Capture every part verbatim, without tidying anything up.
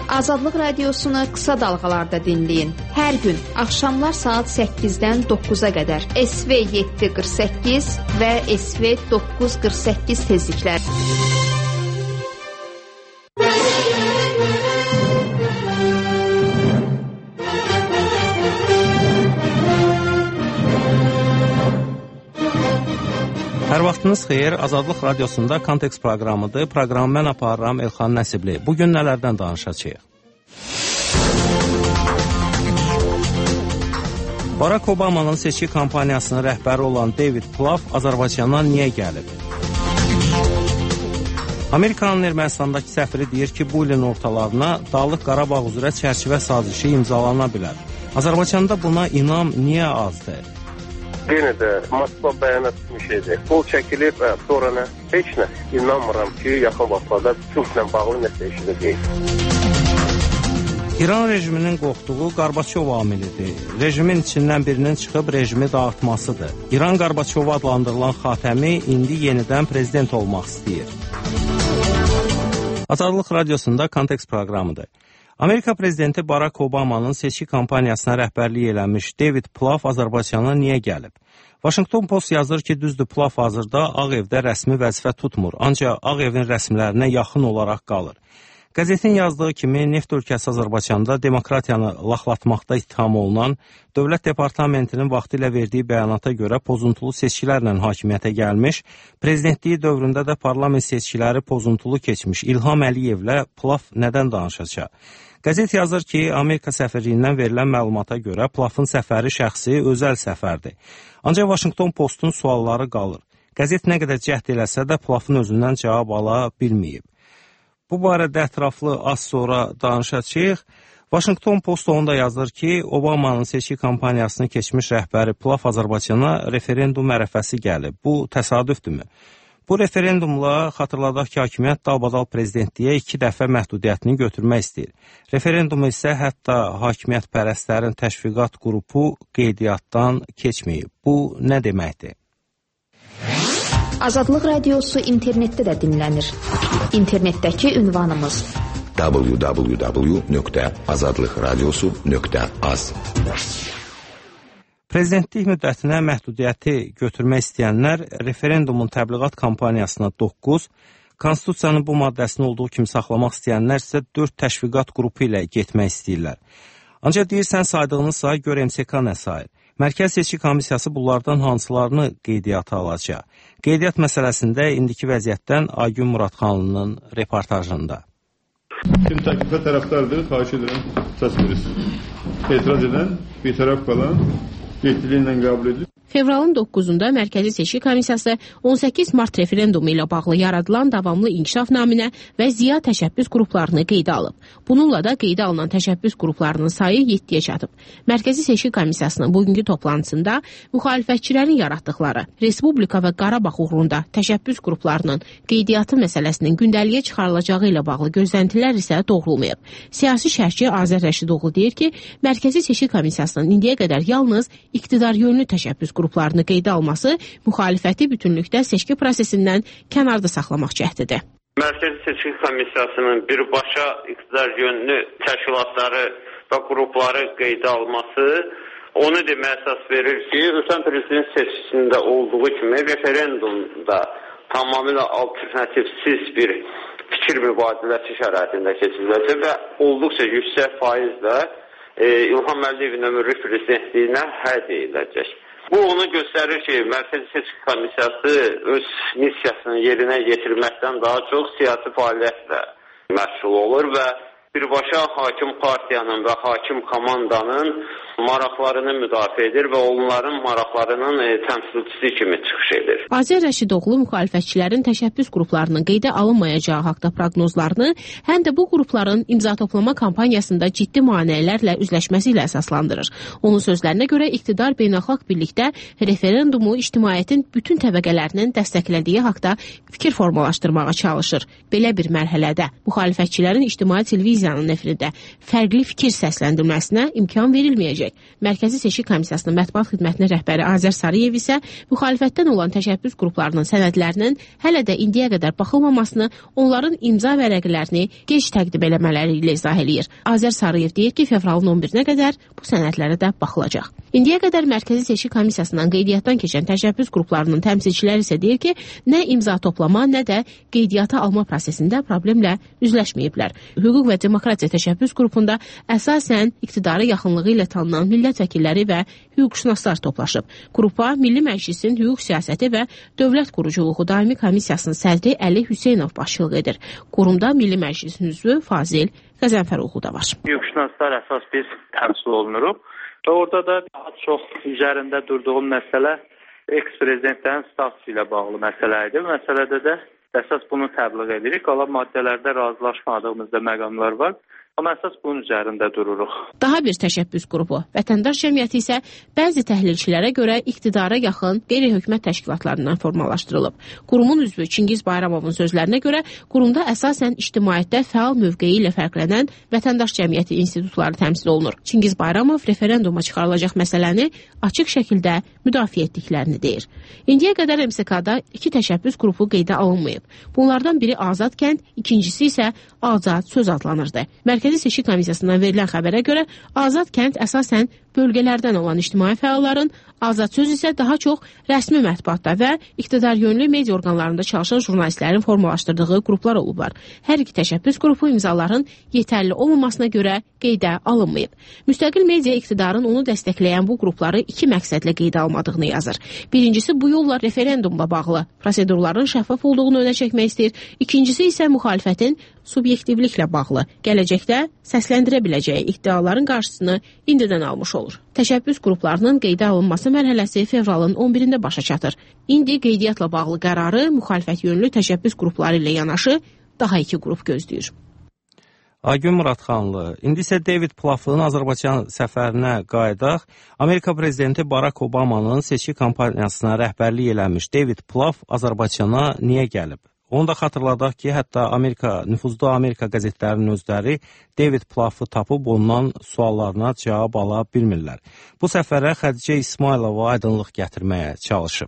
Azadlıq radiosunu qısa dalğalarda dinləyin. Hər gün axşamlar saat səkkizdən doqquza qədər S V yeddi qırx səkkiz və S V doqquz qırx səkkiz tezliklər. Hər vaxtınız xeyir, Azadlıq radiosunda Kontekst proqramıdır. Proqramı mən aparıram Elxan Nəsibli. Bugün nələrdən danışacağıq? Barack Obama'nın seçki kampaniyasının rəhbəri olan David Plouffe Azərbaycana niyə gəlib? Amerikanın Ermənistandakı səfiri deyir ki, bu ilin ortalarına Dağlıq Qarabağ üzrə çərçivə sazişi imzalana bilər. Azərbaycanda buna inam niyə azdır? Yenə də Moskva bəyanat etmiş idi. Qol çəkilib, sonra nə? Heç nə. İnanmıram ki, yaxın vaxtlarda Türklə bağlı nəsə eşidəcəyik. İran rejiminin qorxduğu Qarbaçov amilidir. Rejimin içindən birinin çıxıb rejimi dağıtmasıdır. İran Qarbaçova adlandırılan Xatəmi indi yenidən prezident olmaq istəyir. Azadlıq radiosunda Kontekst proqramıdır. Amerika prezidenti Barack Obama'nın seçki kampaniyasına rəhbərlik eləmiş David Plouffe Azərbaycana niyə gəlib? Washington Post yazır ki, düzdür, Plouffe hazırda Ağ Evdə rəsmi vəzifə tutmur, ancaq Ağ Evin rəsmilərinə yaxın olaraq qalır. Qəzetin yazdığı kimi, neft ölkəsi Azərbaycanda demokratiyanı laxlatmaqda ittiham olunan Dövlət Departamentinin vaxtı ilə verdiyi bəyanata görə pozuntulu seçkilərlə hakimiyyətə gəlmiş, prezidentliyi dövründə də parlament seçkiləri pozuntulu keçmiş İlham Əliyevlə Plouffe nədən danışacaq? Qəzet yazır ki, Amerika səfirliyindən verilən məlumata görə Plouffe'ın səfəri şəxsi, özəl səfərdir. Ancaq Washington Postun sualları qalır. Qəzet nə qədər cəhd eləsə də Plouffe'ın özündən cavab ala bilməyib. Bu barədə ətraflı az sonra danışacağıq. Washington Post onda yazır ki, Obama'nın seçki kampaniyasını keçmiş rəhbəri Plouffe Azərbaycana referendum ərəfəsi gəlib. Bu təsadüfdürmü? Bu referendumla xatırladaq ki, hakimiyyət dalbadal prezidentliyə iki dəfə məhdudiyyətini götürmək istəyir. Referendumu isə hətta hakimiyyət pərəstlərin təşviqat qrupu qeydiyyatdan keçməyib. Bu nə deməkdir? Azadlıq radiosu internetdə də dinlənir. İnternetdəki ünvanımız w w w nöqtə azadlıq radiosu nöqtə az. Prezidentlik müddətinə məhdudiyyəti götürmək istəyənlər referendumun təbliğat kampaniyasına doqquz, Konstitusiyanın bu maddəsini olduğu kimi saxlamaq istəyənlər isə dörd təşviqat qrupu ilə getmək istəyirlər. Ancaq deyirsən saydığınız sayı gör M S K nə sayır? Mərkəz Seçki Komissiyası bunlardan hansılarını qeydiyyata alacaq? Qeydiyyat məsələsində indiki vəziyyətdən Aygün Muradxanlının reportajında. Kim təklifə tərəfdardır, xahiş edirəm, səs verirsin. Etiraz edən, bir tərəf qalan, yetkili qəbul edilir. Fevralın doqquzunda Mərkəzi Seçki Komissiyası on səkkiz mart referendumu ilə bağlı yaradılan davamlı inkişaf naminə və ziya təşəbbüs qruplarını qeydə alıb. Bununla da qeydə alınan təşəbbüs qruplarının sayı yeddiyə çatıb. Mərkəzi Seçki Komissiyasının bugünkü toplantısında müxalifətçilərin yaratdıqları Respublika və Qarabağ uğrunda təşəbbüs qruplarının qeydiyyatı məsələsinin gündəliyə çıxarılacağı ilə bağlı gözləntilər isə doğrulmayıb. Siyasi şərhçi Azər Rəşidoğlu deyir ki, Mərkəzi Seçki Komissiyasının indiyə qədər yalnız iqtidar yönlü təşəbbüs qruplarını qeydə alması müxalifəti bütünlükdə seçki prosesindən kənarda saxlamaq cəhdidir. Mərkəzi Seçki Komissiyasının birbaşa iqtidar yönlü təşkilatları və qrupları qeydə alması onu deməyə əsas verir ki, ötən prezident seçkisində olduğu kimi referendumda tamamilə alternativsiz bir fikir mübadiləsi şəraitində keçiriləcək və olduqca yüksək faizlə e, İlham Əliyevin ömürlük prezidentliyinə həd ediləcək. Bu onu göstərir ki, Mərkəzi Seçki Komissiyası öz missiyasını yerinə yetirməkdən daha çox siyasi fəaliyyətlə məşğul olur və birbaşa hakim partiyanın və hakim komandanın maraqlarını müdafiə edir və onların maraqlarının e, təmsilçisi kimi çıxış edir. Azər Rəşidoğlu müxalifətçilərin təşəbbüs qruplarının qeydə alınmayacağı haqda proqnozlarını həm də bu qrupların imza toplama kampaniyasında ciddi maneələrlə üzləşməsi ilə əsaslandırır. Onun sözlərinə görə iqtidar beynəlxalq birlikdə referendumu ictimaiyyətin bütün təbəqələrinin dəstəklədiyi haqda fikir formalaşdırmağa çalışır. Belə bir mərhələdə müxalifətçilərin ictimai televiziya televiziyanın efirində fərqli fikir səsləndirməsinə imkan verilməyəcək. Mərkəzi Seçki Komissiyasının mətbuat xidmətinin rəhbəri Azər Sarıyev isə müxalifətdən olan təşəbbüs qruplarının sənədlərinin hələ də indiyə qədər baxılmamasını, onların imza vərəqlərini gec təqdim eləmələri ilə izah eləyir. Azər Sarıyev deyir ki, fevralın on birinə qədər bu sənədlərə də baxılacaq. İndiyə qədər Mərkəzi Seçki Komissiyasından qeydiyyatdan keçən təşəbbüs qruplarının təmsilçiləri isə deyir ki, nə imza toplama, nə də qeydiyyata alma prosesində problemlə üzləşməyiblər. Hüquq və Demokratiya təşəbbüs qrupunda əsasən iqtidara yaxınlığı ilə tanınan millət vəkilləri və hüquqşünaslar toplaşıb. Qrupa Milli Məclisin Hüquq Siyasəti və Dövlət Quruculuğu Daimi Komissiyasının sədri Əli Hüseynov başçılıq edir. Qurumda Milli Məclisin üzvü Fazil Qəzənfəroğlu da var. Hüquqşünaslar əsas biz təmsil olunuruq və orada da daha çox üzərində durduğum məsələ eks-prezidentlərin statusu ilə bağlı məsələ idi. Bu məsələdə də əsas bunu təbliğ edirik. Qalan maddələrdə razılaşmadığımızda məqamlar var. Amma əsas bunun üzərində dururuq. Daha bir təşəbbüs qrupu, Vətəndaş Cəmiyyəti isə bəzi təhlilçilərə görə iqtidara yaxın qeyri-hökumət təşkilatlarından formalaşdırılıb. Qurumun üzvü Çingiz Bayramovun sözlərinə görə qurumda əsasən ictimaiyyətdə fəal mövqeyi ilə fərqlənən Vətəndaş Cəmiyyəti institutları təmsil olunur. Çingiz Bayramov referenduma çıxarılacaq məsələni açıq şəkildə müdafiə etdiklərini deyir. İndiyə qədər M S K-da iki təşəbbüs qrupu qeydə alınmayıb. Bunlardan biri Azad kənd, ikincisi isə Azad söz adlanırdı. Mərkəzi Seçki Komissiyasından verilən xəbərə görə Azad kənd əsasən bölgələrdən olan ictimai fəalların, Azad söz isə daha çox rəsmi mətbuatda və iqtidar yönlü media orqanlarında çalışan jurnalistlərin formalaşdırdığı qruplar olublar. Hər iki təşəbbüs qrupu imzaların yetərli olmamasına görə qeydə alınmayıb. Müstəqil media iqtidarın onu dəstəkləyən bu qrupları iki məqsədlə qeydə almadığını yazır. Birincisi bu yolla referendumla bağlı prosedurların şəffaf olduğunu önə çəkmək istəyir. İkincisi isə müxalifətin subyektivliklə bağlı, gələcəkdə səsləndirə biləcəyi iddiaların qarşısını indidən almış olur. Təşəbbüs qruplarının qeydə alınması mərhələsi fevralın on birində başa çatır. İndi qeydiyyatla bağlı qərarı müxalifət yönlü təşəbbüs qrupları ilə yanaşı daha iki qrup gözləyir. Aygün Muradxanlı, indi isə David Plouf'un Azərbaycan səfərinə qayıdaq. Amerika prezidenti Barack Obamanın seçki kampaniyasına rəhbərlik eləmiş David Plouf Azərbaycana niyə gəlib? Onu da xatırladaq ki, hətta Amerika, nüfuzlu Amerika qəzetlərinin özləri David Plouf'u tapıb ondan suallarına cavab ala bilmirlər. Bu səfərə Xədicə İsmailova aydınlıq gətirməyə çalışıb.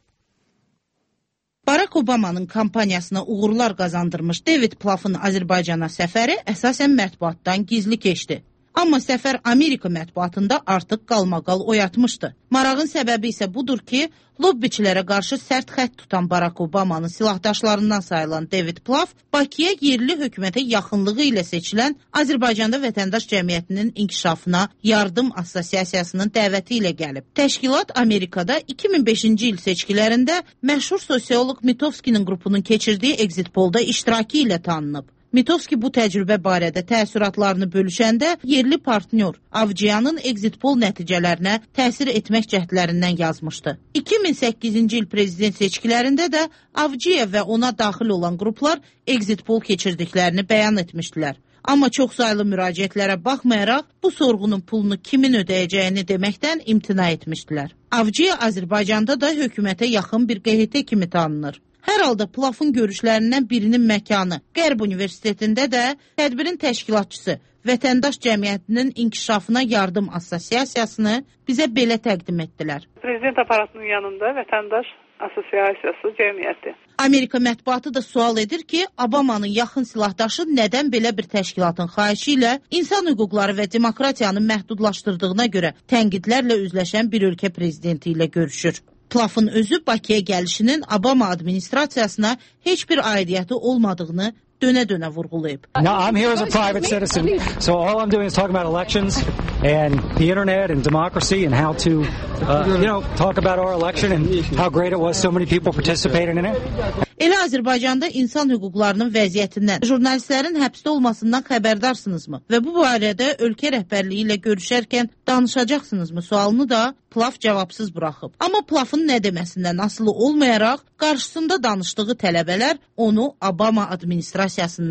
Barack Obamanın kampaniyasına uğurlar qazandırmış David Plouf'un Azərbaycana səfəri əsasən mətbuatdan gizli keçdi. Amma səfər Amerika mətbuatında artıq qalmaqal oyatmışdı. Marağın səbəbi isə budur ki, lobbiçilərə qarşı sərt xətt tutan Barack Obamanın silahdaşlarından sayılan David Plouf, Bakıya yerli hökumətə yaxınlığı ilə seçilən Azərbaycanda Vətəndaş Cəmiyyətinin İnkişafına Yardım Assosiasiyasının dəvəti ilə gəlib. Təşkilat Amerikada iki min beşinci il seçkilərində məşhur sosiolog Mitovskinin qrupunun keçirdiyi exit pollda iştirakı ilə tanınıb. Mitovski bu təcrübə barədə təəssüratlarını bölüşəndə yerli partnyor Avcıyanın exit poll nəticələrinə təsir etmək cəhdlərindən yazmışdı. iki min səkkizinci il prezident seçkilərində də Avcıya və ona daxil olan qruplar exit poll keçirdiklərini bəyan etmişdilər. Amma çoxsaylı müraciətlərə baxmayaraq bu sorğunun pulunu kimin ödəyəcəyini deməkdən imtina etmişdilər. Avcıya Azərbaycanda da hökumətə yaxın bir Q H T kimi tanınır. Hər halda Plouf'un görüşlərindən birinin məkanı Qərb Universitetində də tədbirin təşkilatçısı Vətəndaş Cəmiyyətinin İnkişafına Yardım Assosiasiyasını bizə belə təqdim etdilər. Prezident aparatının yanında Vətəndaş Assosiasiyası Cəmiyyəti. Amerika mətbuatı da sual edir ki, Obamanın yaxın silahdaşı nədən belə bir təşkilatın xahişi ilə insan hüquqları və demokratiyanı məhdudlaşdırdığına görə tənqidlərlə üzləşən bir ölkə prezidenti ilə görüşür. Plouf'un özü Bakıya gəlişinin Obama administrasiyasına heç bir aidiyyəti olmadığını dönə-dönə vurğulayıb. No, I'm here as a private citizen, so all I'm doing is talking about elections and the internet and democracy and how to, uh, you know, talk about our election and how great it was so many people participated in it. Elə Azərbaycanda insan hüquqlarının vəziyyətindən, jurnalistlərin həbsdə olmasından xəbərdarsınızmı və bu barədə ölkə rəhbərliyi ilə görüşərkən danışacaqsınızmı sualını da Plouf cavabsız buraxıb. Amma Plouf'un nə deməsindən asılı olmayaraq qarşısında danışdığı tələbələr onu Obama administrasiyasından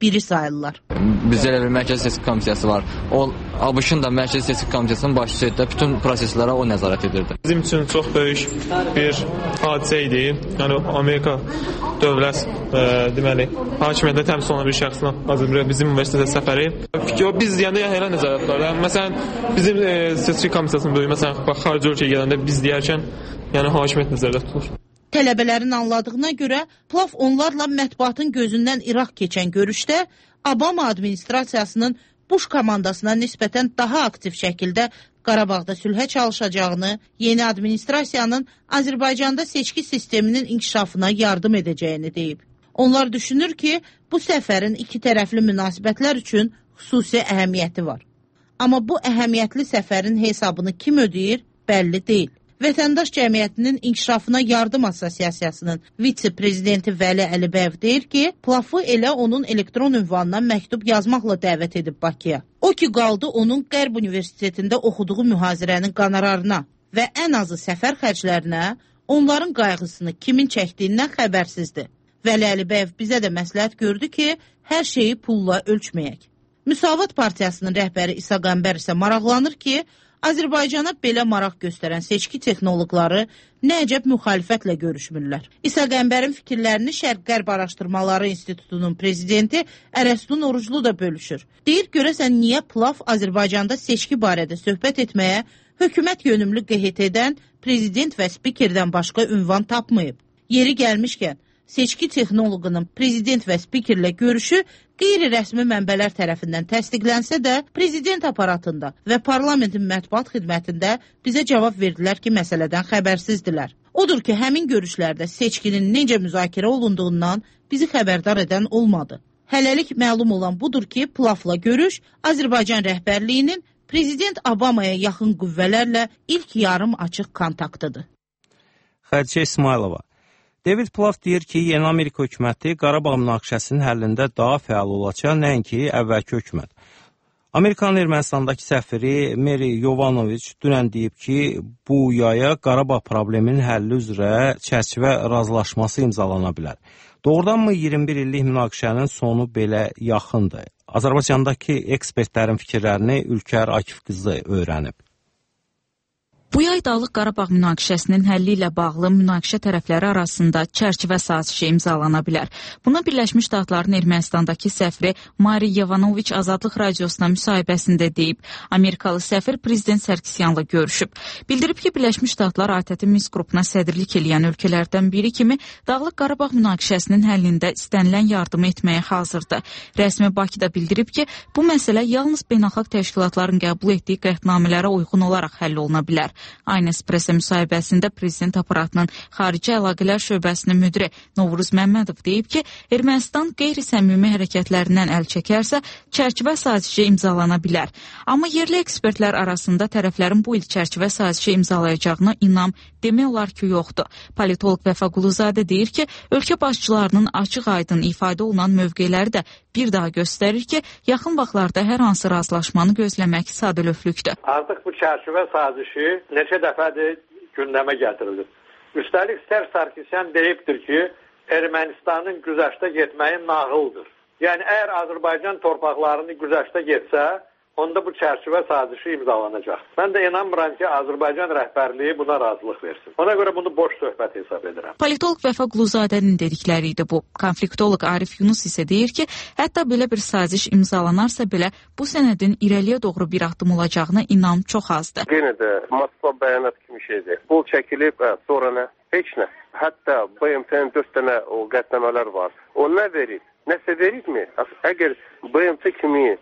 biri sayırlar. Bizdə elə bir Mərkəzi Seçki Komissiyası var. O, ABŞ-ın da Mərkəzi Seçki Komissiyasının başçısı idi. Bütün proseslərə o nəzarət edirdi. Bizim üçün çox böyük bir hadisə idi. Yəni Amerika dövlət e, deməli, hakimiyyətdə təmsil olunan bir şəxsin Azərbaycan bizim universitetə səfəri. O biz deyəndə yəni, elə nəzarət var. Yəni, məsələn, bizim e, Seçki Komissiyasının böyük, məsələn, bax, xarici ölkəyə gələndə biz deyərkən, yəni hakimiyyət nəzərdə tutulur. Tələbələrin anladığına görə, Plaf onlarla mətbuatın gözündən iraq keçən görüşdə Obama administrasiyasının Bush komandasına nisbətən daha aktiv şəkildə Qarabağda sülhə çalışacağını, yeni administrasiyanın Azərbaycanda seçki sisteminin inkişafına yardım edəcəyini deyib. Onlar düşünür ki, bu səfərin iki tərəfli münasibətlər üçün xüsusi əhəmiyyəti var. Amma bu əhəmiyyətli səfərin hesabını kim ödəyir, bəlli deyil. Vətəndaş Cəmiyyətinin İnkişafına Yardım Assosiasiyasının vitse-prezidenti Vəli Əlibəyev deyir ki, Plafı elə onun elektron ünvanına məktub yazmaqla dəvət edib Bakıya. O ki, qaldı onun Qərb Universitetində oxuduğu mühazirənin qanararına və ən azı səfər xərclərinə onların qayğısını kimin çəkdiyindən xəbərsizdir. Vəli Əlibəyev bizə də məsləhət gördü ki, hər şeyi pulla ölçməyək. Müsavat Partiyasının rəhbəri İsa Qəmbər isə maraqlanır ki, Azərbaycana belə maraq göstərən seçki texnoloqları nə əcəb müxalifətlə görüşmürlər. İsa Qəmbərin fikirlərini Şərq-Qərb Araşdırmaları İnstitutunun prezidenti Ərəstun Oruclu da bölüşür. Deyir, görəsən niyə Plaf Azərbaycanda seçki barədə söhbət etməyə hökumət yönümlü Q H T-dən prezident və spikerdən başqa ünvan tapmayıb. Yeri gəlmişkən, seçki texnoloqunun prezident və spikerlə görüşü qeyri-rəsmi mənbələr tərəfindən təsdiqlənsə də, prezident aparatında və parlamentin mətbuat xidmətində bizə cavab verdilər ki, məsələdən xəbərsizdilər. Odur ki, həmin görüşlərdə seçkinin necə müzakirə olunduğundan bizi xəbərdar edən olmadı. Hələlik məlum olan budur ki, Plafla görüş Azərbaycan rəhbərliyinin prezident Obamaya yaxın qüvvələrlə ilk yarım açıq kontaktıdır. Xədicə İsmailova. David Plaf deyir ki, yeni Amerika hökuməti Qarabağ münaqişəsinin həllində daha fəal olacaq, nəinki əvvəlki hökumət. Amerikanın Ermənistandakı səfiri Meri Yovanoviç dünən deyib ki, bu yaya Qarabağ probleminin həlli üzrə çərçivə razılaşması imzalana bilər. Doğrudanmı iyirmi bir illik münaqişənin sonu belə yaxındır? Azərbaycandakı ekspertlərin fikirlərini Ülkər Akif qızı öyrənib. Bu yay Dağlıq Qarabağ münaqişəsinin həlli ilə bağlı münaqişə tərəfləri arasında çərçivə sazişi imzalana bilər. Buna Birləşmiş Ştatların Ermənistandakı səfiri Mari Yovanoviç Azadlıq Radiosuna müsahibəsində deyib. Amerikalı səfir prezident Sərkisyanla görüşüb. Bildirib ki, Birləşmiş Ştatlar A T T Minsk qrupuna sədrlik eləyən ölkələrdən biri kimi Dağlıq Qarabağ münaqişəsinin həllində istənilən yardımı etməyə hazırdır. Rəsmi Bakıda bildirib ki, bu məsələ yalnız beynəlxalq təşkilatların qəbul etdiyi qətnamələrə uyğun olaraq həll oluna bilər. Aynı Espresso müsahibəsində prezident aparatının xarici əlaqələr şöbəsinin müdiri Novruz Məmmədov deyib ki, Ermənistan qeyri-səmimi hərəkətlərindən əl çəkərsə, çərçivə sazişi imzalana bilər. Amma yerli ekspertlər arasında tərəflərin bu il çərçivə sazişi imzalayacağına inam demək olar ki, yoxdur. Politolog Vəfa Quluzadə deyir ki, ölkə başçılarının açıq-aydın ifadə olunan mövqeləri də bir daha göstərir ki, yaxın vaxtlarda hər hansı razılaşmanı gözləmək sadəlöflükdür. Artıq bu çərçivə sazişi neçə dəfədir gündəmə gətirilib. Üstəlik Sər Sarkisyan deyibdir ki, Ermənistanın güzəştə getməyi nağıldır. Yəni, əgər Azərbaycan torpaqlarını güzəştə getsə, onda bu çərçivə sazişi imzalanacaq. Mən də inanmıram ki, Azərbaycan rəhbərliyi buna razılıq versin. Ona görə bunu boş söhbət hesab edirəm. Politolog Vəfa Quluzadənin dedikləri idi bu. Konfliktolog Arif Yunus isə deyir ki, hətta belə bir saziş imzalanarsa belə bu sənədin irəliyə doğru bir addım olacağına inam çox azdır. Yenə də Moskva bəyanat kimi şeydir. Pul çəkilib, sonra nə? Heç nə. Hətta B M T-nin dörd dənə o qətnamələr var. O nə verir? Nəsə verirmi? Əgər B M T kimi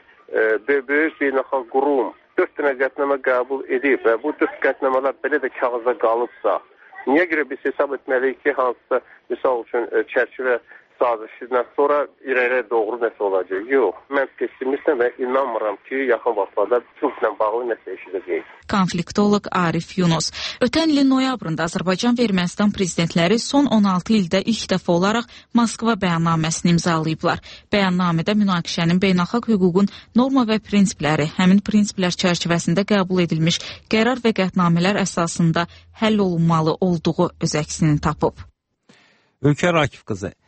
böyük beynəlxalq qurum dörd dənə qətnamə qəbul edib və bu dörd qətnamələr belə də kağızda qalıbsa, niyə görə biz hesab etməliyik ki, hansısa misal üçün çərçivə sazişindən sonra irəliyə doğru nəsə olacaq? Yox, mən pessimistəm və inanmıram ki, yaxın vaxtlarda Türklə bağlı nəsə eşidəcəyik. Konfliktolog Arif Yunus. Ötən ilin noyabrında Azərbaycan və Ermənistan prezidentləri son on altı ildə ilk dəfə olaraq Moskva bəyannaməsini imzalayıblar. Bəyannamədə münaqişənin beynəlxalq hüququn norma və prinsipləri, həmin prinsiplər çərçivəsində qəbul edilmiş qərar və qətnamələr əsasında həll olunmalı olduğu öz əksini tapıb. Ülkər Akif qızı.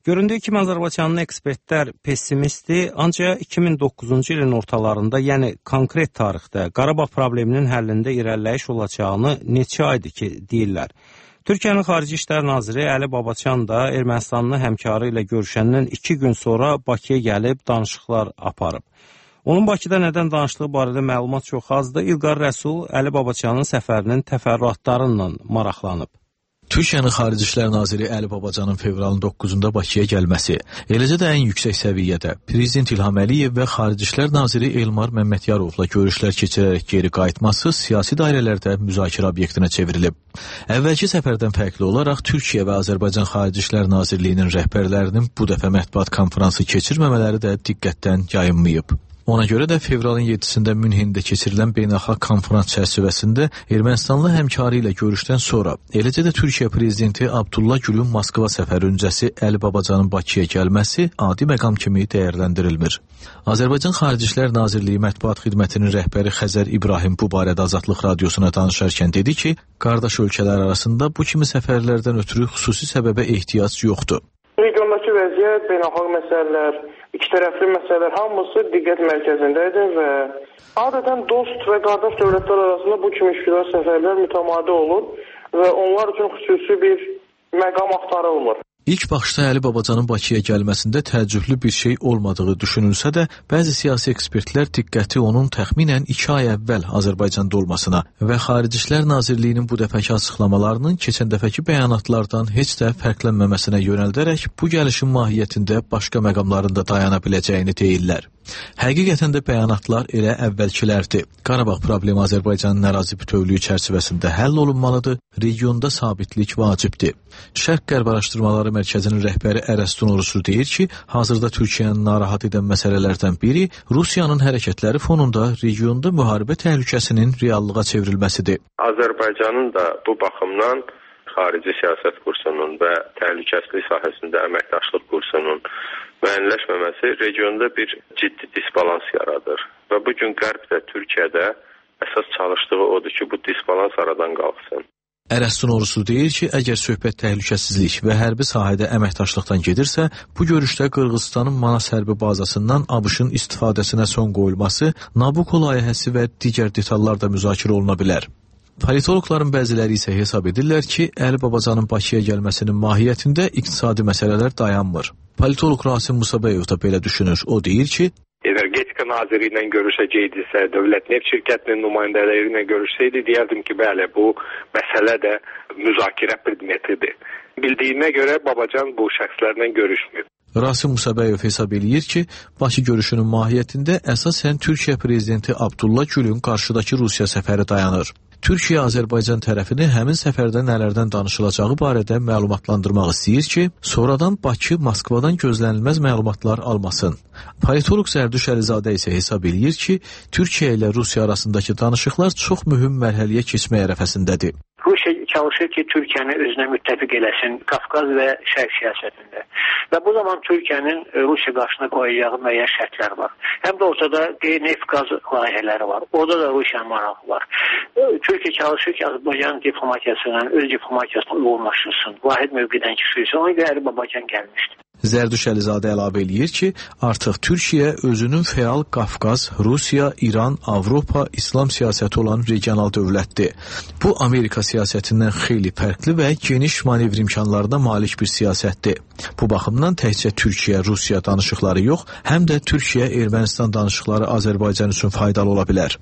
Göründüyü kimi Azərbaycanlı ekspertlər pessimistdir, ancaq iki min doqquzuncu ilin ortalarında, yəni konkret tarixdə Qarabağ probleminin həllində irəliləyiş olacağını neçə aydır ki, deyirlər. Türkiyənin Xarici İşlər Naziri Əli Babacan da Ermənistanlı həmkarı ilə görüşəndən iki gün sonra Bakıya gəlib danışıqlar aparıb. Onun Bakıda nədən danışdığı barədə məlumat çox azdır. İlqar Rəsul Əli Babacanın səfərinin təfərrüatlarıyla maraqlanıb. Türkiyənin Xarici İşlər Naziri Əli Babacanın fevralın doqquzunda Bakıya gəlməsi, eləcə də ən yüksək səviyyədə Prezident İlham Əliyev və Xarici İşlər Naziri Elmar Məmmədyarovla görüşlər keçirərək geri qayıtması siyasi dairələrdə müzakirə obyektinə çevrilib. Əvvəlki səfərdən fərqli olaraq Türkiyə və Azərbaycan Xarici İşlər Nazirliyinin rəhbərlərinin bu dəfə mətbuat konfransı keçirməmələri də diqqətdən yayınmayıb. Ona görə də fevralın yeddisində Münhində keçirilən beynəlxalq konferans çərçivəsində Ermənistanlı həmkarı ilə görüşdən sonra, eləcə də Türkiyə prezidenti Abdullah Gülün Moskva səfəri öncəsi Əli Babacanın Bakıya gəlməsi adi məqam kimi dəyərləndirilmir. Azərbaycan Xarici İşlər Nazirliyi Mətbuat Xidmətinin rəhbəri Xəzər İbrahim bu barədə Azadlıq Radiosuna danışarkən dedi ki, qardaş ölkələr arasında bu kimi səfərlərdən ötürü xüsusi səbəbə ehtiyac yoxdur. Regiondakı vəziyyət, beynəlxalq məsələlər, iki tərəfli məsələlər hamısı diqqət mərkəzindədir və adətən dost və qardaş dövlətlər arasında bu kimi işgüzar səfərlər mütəmadi olur və onlar üçün xüsusi bir məqam axtarılmır. İlk baxışda Əli Babacanın Bakıya gəlməsində təəccüblü bir şey olmadığı düşünülsə də, bəzi siyasi ekspertlər diqqəti onun təxminən iki ay əvvəl Azərbaycanda olmasına və Xarici İşlər Nazirliyinin bu dəfəki açıqlamalarının keçən dəfəki bəyanatlardan heç də fərqlənməməsinə yönəldərək bu gəlişin mahiyyətində başqa məqamlarında dayana biləcəyini deyirlər. Həqiqətən də bəyanatlar elə əvvəlkilərdir. Qarabağ problemi Azərbaycanın ərazi bütövlüyü çərçivəsində həll olunmalıdır, regionda sabitlik vacibdir. Şərq-Qərb Araşdırmaları Mərkəzinin rəhbəri Ərəstun Orusu deyir ki, hazırda Türkiyəni narahat edən məsələlərdən biri Rusiyanın hərəkətləri fonunda regionda müharibə təhlükəsinin reallığa çevrilməsidir. Azərbaycanın da bu baxımdan xarici siyasət kursunun və təhlükəsizlik sahəsində əməkdaşlıq kursunun müəyyənləşməməsi regionda bir ciddi disbalans yaradır. Və bugün Qərbdə, Türkiyədə əsas çalışdığı odur ki, bu disbalans aradan qalxsın. Ərəstun Orusu deyir ki, əgər söhbət təhlükəsizlik və hərbi sahədə əməkdaşlıqdan gedirsə, bu görüşdə Qırğızstanın Manas hərbi bazasından ABŞ-ın istifadəsinə son qoyulması, Nabucco layihəsi və digər detallar da müzakirə oluna bilər. Politologların bəziləri isə hesab edirlər ki, Əli Babacanın Bakıya gəlməsinin mahiyyətində iqtisadi məsələlər dayanmır. Politolog Rasim Musabayev da belə düşünür. O deyir ki, Energetika naziri ilə görüşəcəkdisə, dövlət neft şirkətinin nümayəndələri ilə görüşsəydi, deyərdim ki, bəli, bu məsələ də müzakirə predmetidir. Bildiyimə görə Babacan bu şəxslərlə görüşmüyor. Rasim Musabayev hesab eləyir ki, Bakı görüşünün mahiyyətində əsasən Türkiyə prezidenti Abdullah Gülün qarşıdakı Rusiya səfəri dayanır. Türkiyə Azərbaycan tərəfini həmin səfərdə nələrdən danışılacağı barədə məlumatlandırmaq istəyir ki, sonradan Bakı Moskvadan gözlənilməz məlumatlar almasın. Politolog Zərdüş Əlizadə isə hesab eləyir ki, Türkiyə ilə Rusiya arasındakı danışıqlar çox mühüm mərhələyə keçmək ərəfəsindədir. Rusiya çalışır ki, Türkiyəni özünə müttəfiq eləsin Qafqaz və Şərq siyasətində. Və bu zaman Türkiyənin Rusiya qarşısına qoyacağı müəyyən şərtlər var. Həm də ortada neft qaz layihələri var. Orada da Rusiya marağı var. Türkiyə çalışır ki, Azərbaycan diplomatiyasından öz diplomatiyasına uyğunlaşdırsın. Vahid mövqedən düşürsə, ona görə Əli Babacan gəlmişdi. Zərdüş Əlizadə əlavə eləyir ki, artıq Türkiyə özünün fəal Qafqaz, Rusiya, İran, Avropa, İslam siyasəti olan regional dövlətdir. Bu, Amerika siyasətindən xeyli fərqli və geniş manevr imkanlarına malik bir siyasətdir. Bu baxımdan təkcə Türkiyə-Rusiya danışıqları yox, həm də Türkiyə-Ermənistan danışıqları Azərbaycan üçün faydalı ola bilər.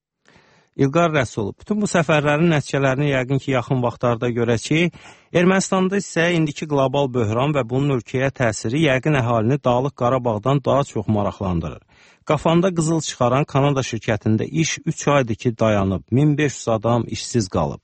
İlqar Rəsul, bütün bu səfərlərin nəticələrini yəqin ki, yaxın vaxtlarda görəcəyik. Ermənistanda isə indiki qlobal böhran və bunun ölkəyə təsiri yəqin əhalini Dağlıq Qarabağdan daha çox maraqlandırır. Qafanda qızıl çıxaran Kanada şirkətində iş üç aydır ki, dayanıb. min beş yüz adam işsiz qalıb.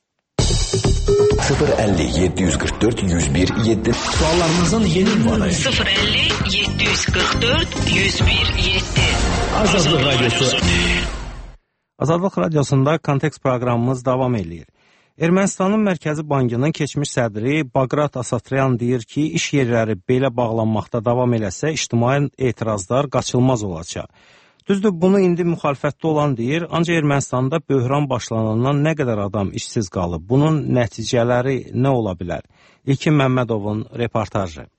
sıfır əlli yeddi yüz qırx dörd yüz bir yeddi Suallarınızın yeni ünvanı sıfır əlli yeddi yüz qırx dörd yüz bir yeddi Azadlıq Radyosu. Azadlıq Radiosunda Kontekst proqramımız davam edir. Ermənistanın Mərkəzi Bankının keçmiş sədri Baqrat Asatryan deyir ki, iş yerləri belə bağlanmaqda davam eləsə, ictimai etirazlar qaçılmaz olacaq. Düzdür, bunu indi müxalifətdə olan deyir, ancaq Ermənistanda böhran başlanandan nə qədər adam işsiz qalıb? Bunun nəticələri nə ola bilər? İlkin Məmmədovun reportajı.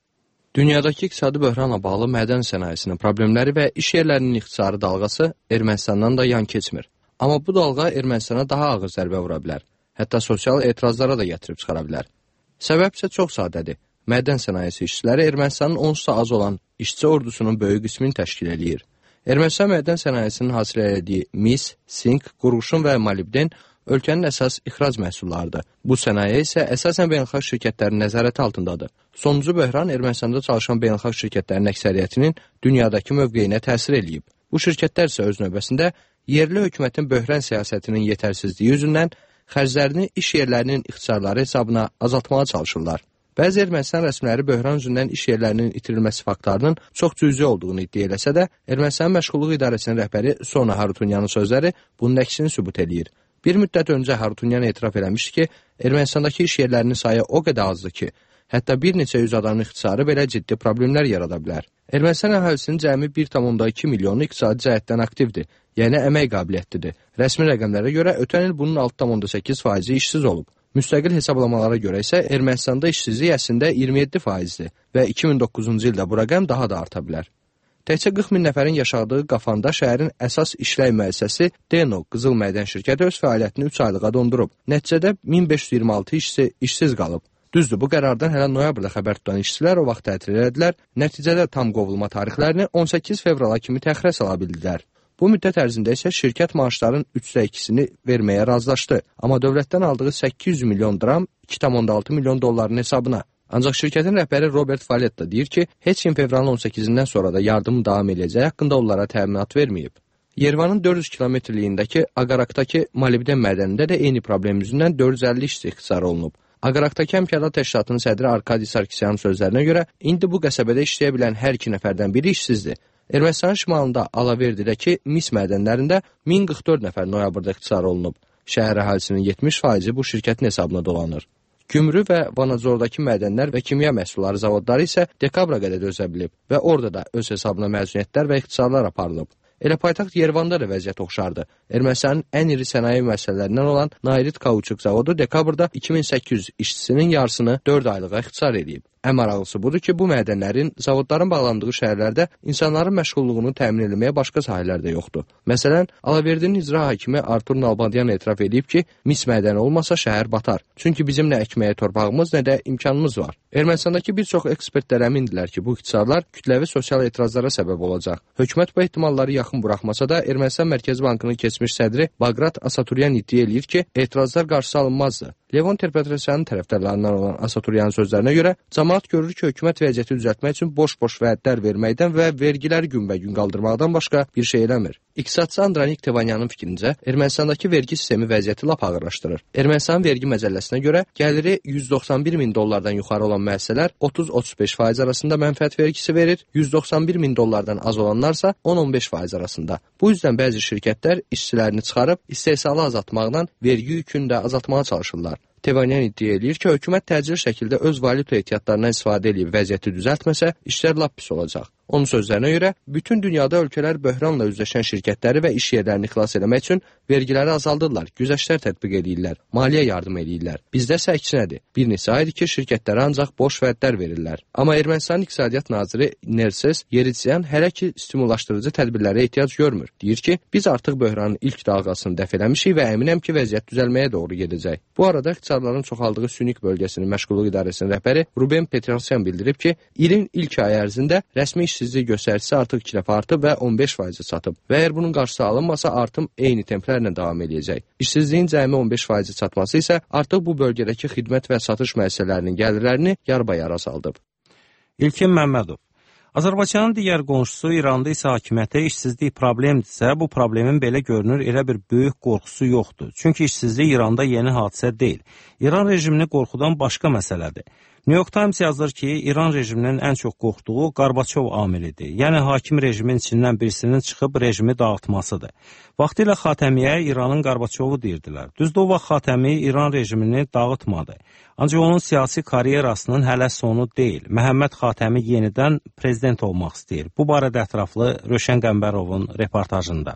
Dünyadakı iqtisadi böhranla bağlı mədən sənayesinin problemləri və iş yerlərinin ixtisarı dalğası Ermənistandan da yan keçmir. Amma bu dalğa Ermənistana daha ağır zərbə vura bilər. Hətta sosial etirazlara da gətirib çıxara bilər. Səbəb isə çox sadədir. Mədən sənayesi işçiləri Ermənistanın onsuz da az olan işçi ordusunun böyük qismini təşkil edir. Ermənistan mədən sənayesinin hasil etdiyi mis, sink, qurğuşun və molibden ölkənin əsas ixrac məhsullarıdır. Bu sənaye isə əsasən beynəlxalq şirkətlərin nəzarəti altındadır. Sonuncu böhran Ermənistanda çalışan beynəlxalq şirkətlərin əksəriyyətinin dünyadakı mövqeyinə təsir eləyib. Bu şirkətlər isə öz növbəsində yerli hökumətin böhran siyasətinin yetərsizliyi üzündən xərclərini iş yerlərinin ixtisarları hesabına azaltmağa çalışırlar. Bəzi Ermənistan rəsmiləri böhran üzündən iş yerlərinin itirilməsi faktlarının çox cüzi olduğunu iddia eləsə də, Ermənistan Məşğulluq İdarəsinin rəhbəri Sona Harutunyanın sözləri bunun əksini sübut eləyir. Bir müddət öncə Harutunyan etiraf eləmişdi ki, Ermənistandakı iş yerlərinin sayı o qədər azdır ki, hətta bir neçə yüz adamın ixtisarı belə ciddi problemlər yarada bilər. Ermənistan əhalisinin cəmi bir tam iki milyonu iqtisadi cəhətdən aktivdir, yəni əmək qabiliyyətlidir. Rəsmi rəqəmlərə görə ötən il bunun altı tam səkkiz faizi işsiz olub. Müstəqil hesablamalara görə isə Ermənistanda işsizlik əslində iyirmi yeddi faizdir və iki min doqquzuncu ildə bu rəqəm daha da arta bilər. Təkcə qırx min nəfərin yaşadığı Qafanda şəhərin əsas işlək müəssisəsi Deno Qızıl Mədən şirkəti öz fəaliyyətini üç aylığa dondurub. Nəticədə min beş yüz iyirmi altı işçi işsiz qalıb. Düzdür, bu qərardan hələ noyabrda xəbər tutan işçilər o vaxt tətil elədilər. Nəticədə tam qovulma tarixlərini on səkkiz fevrala kimi təxirə sala bildilər. Bu müddət ərzində isə şirkət maaşların üçdə ikisini verməyə razılaşdı. Amma dövlətdən aldığı səkkiz yüz milyon dram iki tam altı milyon dolların hesabına. Ancaq şirkətin rəhbəri Robert Faletta deyir ki, heç kim fevralın on səkkizindən sonra da yardımı davam edəcəyi haqqında onlara təminat verməyib. Yervanın dörd yüz kilometrliyindəki Aqarakdakı molibden mədənində də eyni problem yüzündən dörd yüz əlli işçi ixtisar olunub. Aqarakdakı Həmkarlar Təşkilatının sədri Arkadi Sarkisyanın sözlərinə görə, indi bu qəsəbədə işləyə bilən hər iki nəfərdən biri işsizdir. Ermənistanın şimalında Alaverdidəki mis mədənlərində min qırx dörd nəfər noyabrda ixtisar olunub. Şəhər əhalisinin yetmiş faizi bu şirkətin hesabına dolanır. Gümrü və Vanadzordakı mədənlər və kimya məhsulları zavodları isə dekabra qədər dözə bilib və orada da öz hesabına məzuniyyətlər və ixtisarlar aparılıb. Elə paytaxt Yerevanda da vəziyyət oxşardı. Ermənistanın ən iri sənaye müəssisələrindən olan Nairit Kauçuk zavodu dekabrda iki min səkkiz yüz işçisinin yarısını dörd aylığa ixtisar edib. Ən maraqlısı budur ki, bu mədənlərin zavodların bağlandığı şəhərlərdə insanların məşğulluğunu təmin etməyə başqa sahələr də yoxdur. Məsələn, Alaverdinin icra hakimi Artur Nalbandyan etiraf edib ki, mis mədəni olmasa şəhər batar. Çünki bizim nə əkməyə torpağımız, nə də imkanımız var. Ermənistandakı bir çox ekspertlər əmindilər ki, bu ixtisarlar kütləvi sosial etirazlara səbəb olacaq. Hökumət bu ehtimalları yaxın buraxmasa da, Ermənistan Mərkəzi Bankının keçmiş sədri Bagrat Asaturyan iddia eləyir ki, etirazlar qarşısı alınmazdı. Levon Terpetrosyanın tərəfdarlarından olan Asaturyanın sözlərinə görə, cəmaət görür ki, hökumət vəziyyəti düzəltmək üçün boş-boş vədlər verməkdən və vergiləri günbəgün qaldırmaqdan başqa bir şey eləmir. İqtisadçı Andranik Tevanyanın fikrincə, Ermənistandakı vergi sistemi vəziyyəti lap ağırlaşdırır. Ermənistanın vergi məcəlləsinə görə gəliri yüz doxsan bir min dollardan yuxarı olan müəssisələr otuz otuz beş faiz arasında mənfəət vergisi verir, yüz doxsan bir min dollardan az olanlarsa on on beş faiz arasında. Bu yüzdən bəzi şirkətlər işçilərini çıxarıb istehsalı azaltmaqdan vergi yükünü də azaltmağa çalışırlar. Tevanyan iddia edir ki, hökumət təcili şəkildə öz valyuta ehtiyatlarından istifadə edib vəziyyəti düzəltməsə, işlər lap pis olacaq. Onun sözlərinə görə, bütün dünyada ölkələr böhranla üzləşən şirkətləri və iş yerlərini xilas etmək üçün vergiləri azaldırlar, güzəştlər tətbiq edirlər, maliyyə yardım edirlər. Bizdə isə əksinədir. Bir neçə aydır ki, şirkətlərə ancaq boş vədlər verirlər. Amma Ermənistanın İqtisadiyyat naziri Nerses Yeridyan hələ ki stimullaşdırıcı tədbirlərə ehtiyac görmür. Deyir ki, biz artıq böhranın ilk dalğasını dəf eləmişik və əminəm ki, vəziyyət düzəlməyə doğru gedəcək. Bu arada iqtisadların çoxaldığı Sünik bölgəsinin Məşğulluq İdarəsinin rəhbəri Ruben Petrosyan bildirib ki, ilin ilk ayı ərzində rəsmi işsizlik göstəricisi artıq iki dəfə artıb və on beş faizi çatıb. Və əgər bunun qarşısı alınmasa, artım eyni templərlə davam edəcək. İşsizliyin cəmi on beş faizi çatması isə artıq bu bölgədəki xidmət və satış müəssisələrinin gəlirlərini yarbayara saldıb. İlkin Məmmədov. Azərbaycanın digər qonşusu İranda isə hakimiyyətə işsizlik problemdirsə, bu problemin belə görünür elə bir böyük qorxusu yoxdur. Çünki işsizlik İranda yeni hadisə deyil. İran rejimini qorxudan başqa məsələdir. New York Times yazır ki, İran rejiminin ən çox qorxduğu Qarbaçov amilidir. Yəni, hakim rejimin içindən birisinin çıxıb rejimi dağıtmasıdır. Vaxtilə Xatəmiyə İranın Qarbaçovu deyirdilər. Düzdür, o vaxt Xatəmi İran rejimini dağıtmadı. Ancaq onun siyasi karyerasının hələ sonu deyil. Məhəmməd Xatəmi yenidən prezident olmaq istəyir. Bu barədə ətraflı Röşən Qəmbərovun reportajında.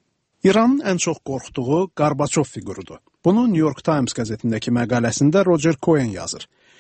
İranın ən çox qorxduğu Qarbaçov figurudur. Bunu New York Times qəzetindəki məqaləsində Roger Cohen yazır.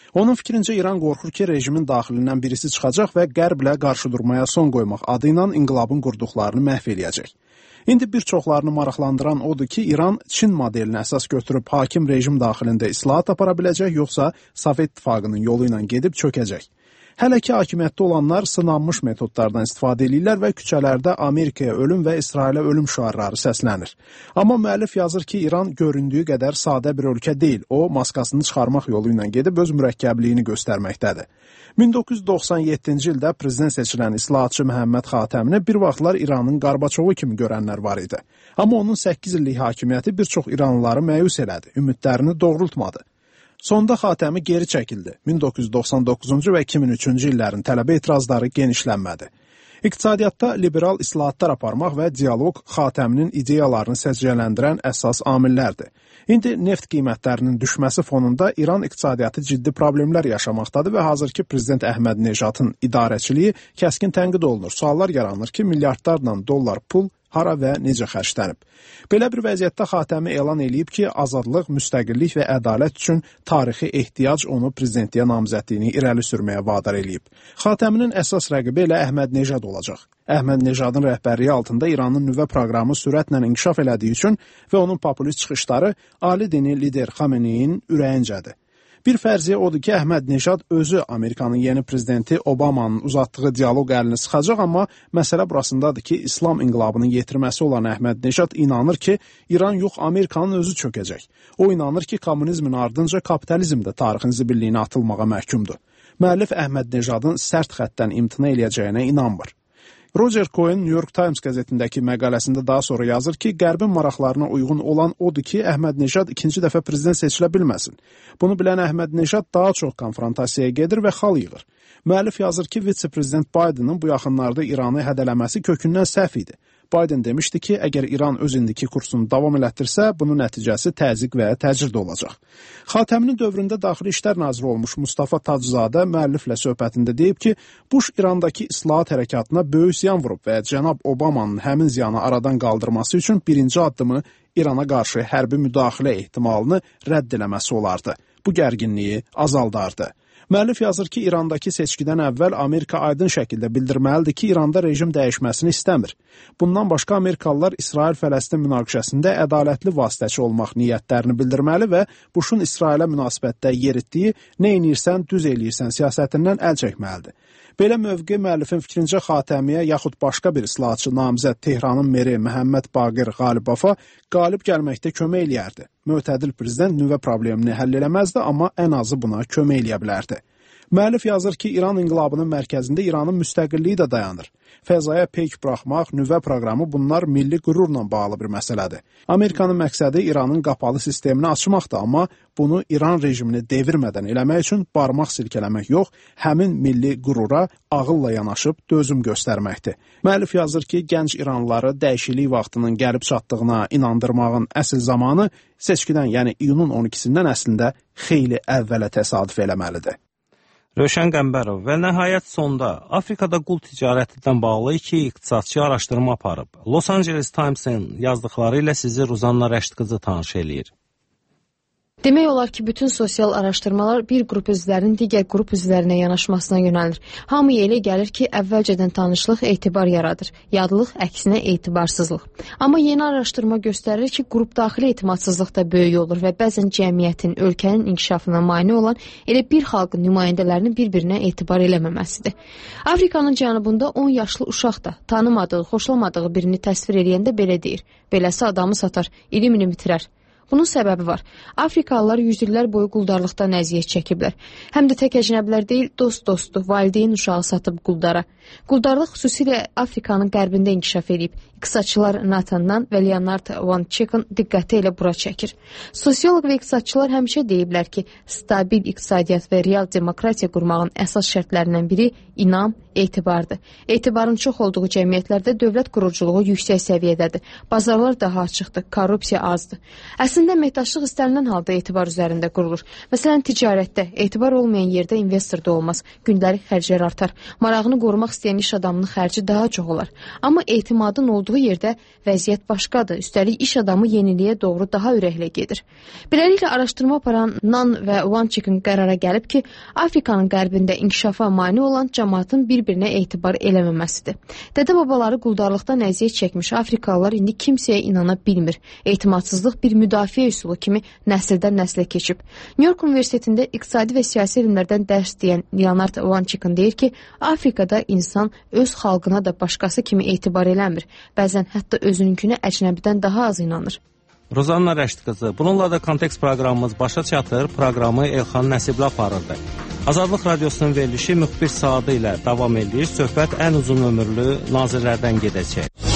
Onun fikrincə İran qorxur ki, rejimin daxilindən birisi çıxacaq və qərblə qarşı durmaya son qoymaq adı ilə inqilabın qurduqlarını məhv eləyəcək. İndi bir çoxlarını maraqlandıran odur ki, İran Çin modelinə əsas götürüb hakim rejim daxilində islahat apara biləcək, yoxsa Sovet İttifaqının yolu ilə gedib çökəcək. Hələ ki, hakimiyyətdə olanlar sınanmış metodlardan istifadə edirlər və küçələrdə Amerikaya ölüm və İsrailə ölüm şüarları səslənir. Amma müəllif yazır ki, İran göründüyü qədər sadə bir ölkə deyil. O, maskasını çıxarmaq yolu ilə gedib öz mürəkkəbliyini göstərməkdədir. min doqquz yüz doxsan yeddinci ildə prezident seçilən islahatçı Məhəmməd Xatəmini bir vaxtlar İranın Qarbaçovu kimi görənlər var idi. Amma onun səkkiz illik hakimiyyəti bir çox İranlıları məyus elədi, ümidlərini doğrultmadı. Sonda Xatəmi geri çəkildi. min doqquz yüz doxsan doqquzuncu və iki min üçüncü illərin tələbə etirazları genişlənmədi. İqtisadiyyatda liberal islahatlar aparmaq və dialoq Xatəminin ideyalarını səciyyələndirən əsas amillərdir. İndi neft qiymətlərinin düşməsi fonunda İran iqtisadiyyatı ciddi problemlər yaşamaqdadır və hazırki prezident Əhməd Nejadın idarəçiliyi kəskin tənqid olunur. Suallar yaranır ki, milyardlarla dollar pul hara və necə xərclənib. Belə bir vəziyyətdə Xatəmi elan eləyib ki, azadlıq, müstəqillik və ədalət üçün tarixi ehtiyac onu prezidentliyə namizədliyini irəli sürməyə vadar eləyib. Xatəminin əsas rəqibi elə Əhməd Nejad olacaq. Əhməd Nejadın rəhbərliyi altında İranın nüvə proqramı sürətlə inkişaf elədiyi üçün və onun populist çıxışları ali dini lider Xameneyin ürəyincədir. Bir fərziyyə odur ki, Əhməd Nejad özü Amerikanın yeni prezidenti Obamanın uzatdığı dialoq əlini sıxacaq, amma məsələ burasındadır ki, İslam inqilabının yetirməsi olan Əhməd Nejad inanır ki, İran yox, Amerikanın özü çökəcək. O inanır ki, kommunizmin ardınca kapitalizm də tarixin zibilliyinə atılmağa məhkumdur. Müəllif Əhməd Nejadın sərt xəttdən imtina eləyəcəyinə inanmır. Roger Cohen New York Times qəzetindəki məqaləsində daha sonra yazır ki, Qərbin maraqlarına uyğun olan odur ki, Əhməd Nejad ikinci dəfə prezident seçilə bilməsin. Bunu bilən Əhməd Nejad daha çox konfrontasiyaya gedir və xal yığır. Müəllif yazır ki, vitse-prezident Bidenin bu yaxınlarda İranı hədələməsi kökündən səhv idi. Biden demişdi ki, əgər İran öz indiki kursunu davam elətdirsə, bunun nəticəsi təzyiq və təcrid olacaq. Xatəminin dövründə Daxili İşlər Naziri olmuş Mustafa Taczadə müəlliflə söhbətində deyib ki, Bush İrandakı islahat hərəkatına böyük ziyan vurub və cənab Obamanın həmin ziyanı aradan qaldırması üçün birinci addımı İrana qarşı hərbi müdaxilə ehtimalını rədd eləməsi olardı. Bu gərginliyi azaldardı. Müəllif yazır ki, İrandakı seçkidən əvvəl Amerika aydın şəkildə bildirməlidir ki, İranda rejim dəyişməsini istəmir. Bundan başqa Amerikalılar İsrail-Fələstin münaqişəsində ədalətli vasitəçi olmaq niyyətlərini bildirməli və Bushun İsrailə münasibətdə yeritdiyi nə edirsən, düz eləyirsən siyasətindən əl çəkməlidir. Belə mövqe müəllifin fikrincə Xatəmiyə yaxud başqa bir islahatçı namizəd Tehranın meri Məhəmməd Baqir Qalibova qalib gəlməkdə kömək eləyərdi. Mötədil prezident nüvə problemini həll eləməzdi, amma ən azı buna kömək eləyə bilərdi. Müəllif yazır ki, İran inqilabının mərkəzində İranın müstəqilliyi də dayanır. Fəzaya peyk buraxmaq, nüvə proqramı bunlar milli qürurla bağlı bir məsələdir. Amerikanın məqsədi İranın qapalı sistemini açmaqdır, amma bunu İran rejimini devirmədən eləmək üçün barmaq silkələmək yox, həmin milli qürura ağılla yanaşıb dözüm göstərməkdir. Müəllif yazır ki, gənc İranlıları dəyişiklik vaxtının gəlib çatdığına inandırmağın əsl zamanı seçkidən, yəni iyunun on ikisindən əslində xeyli əvvələ təsadüf eləməlidir. Rövşən Qəmbərov və nəhayət sonda Afrikada qul ticarətindən bağlı iki iqtisadçı araşdırma aparıb. Los Angeles Times-in yazdıqları ilə sizi Ruzanna Rəştqızı tanış eləyir. Demək olar ki, bütün sosial araşdırmalar bir qrup üzvlərinin digər qrup üzvlərinə yanaşmasına yönəlir. Hamıya elə gəlir ki, əvvəlcədən tanışlıq etibar yaradır, yadlıq əksinə etibarsızlıq. Amma yeni araşdırma göstərir ki, qrup daxili etimadsızlıq da böyük olur və bəzən cəmiyyətin, ölkənin inkişafına mane olan elə bir xalqın nümayəndələrinin bir-birinə etibar eləməməsidir. Afrikanın cənubunda on yaşlı uşaq da tanımadığı, xoşlamadığı birini təsvir eləyəndə belə deyir. Beləsi adamı satar, ilim ilim bitirər. Bunun səbəbi var. Afrikalılar yüzillər boyu quldarlıqdan əziyyət çəkiblər. Həm də tək əcnəbilər deyil, dost-dostu, valideyn uşağı satıb quldara. Quldarlıq xüsusilə Afrikanın qərbində inkişaf edib. İqtisadçılar Nathandan və Leonard Van Checken diqqəti elə bura çəkir. Sosiolog və iqtisadçılar həmişə deyiblər ki, stabil iqtisadiyyat və real demokratiya qurmağın əsas şərtlərindən biri inam, etibardır. Etibarın çox olduğu cəmiyyətlərdə dövlət quruculuğu yüksək səviyyədədir. Bazarlar daha açıqdır, korrupsiya azdır. Əslində əməkdaşlıq istənilən halda etibar üzərində qurulur. Məsələn, ticarətdə etibar olmayan yerdə investor da olmaz. Gündəlik xərclər artar. Marağını qorumaq istəyən iş adamının xərci daha çox olar. Amma etimadın olduğu yerdə vəziyyət başqadır. Üstəlik iş adamı yeniliyə doğru daha ürəklə gedir. Beləliklə araşdırma aparan Nan və One Chicken qərara gəlib ki, Afrikanın qərbində inkişafa mane olan cəmaatın bir-birinə etibar eləməməsidir. Dədə-babaları quldarlıqdan əziyyət çəkmiş Afrikalılar indi kimsəyə inana bilmir. Etimadsızlıq bir müdafiə üsulu kimi nəsildən nəslə keçib. New York Universitetində iqtisadi və siyasi elmlərdən dərs deyən Leonard One Chicken deyir ki, Afrikada insan öz xalqına da başqası kimi etibar eləmir. Bəzən hətta özününkünə əcnəbidən daha az inanır. Rozanna Rəşid qızı, bununla da kontekst proqramımız başa çatır. Proqramı Elxan Nəsibli aparırdı. Azadlıq Radiosunun verilişi müxbir saatı ilə davam edir. Söhbət ən uzun ömürlü nazirlərdən gedəcək.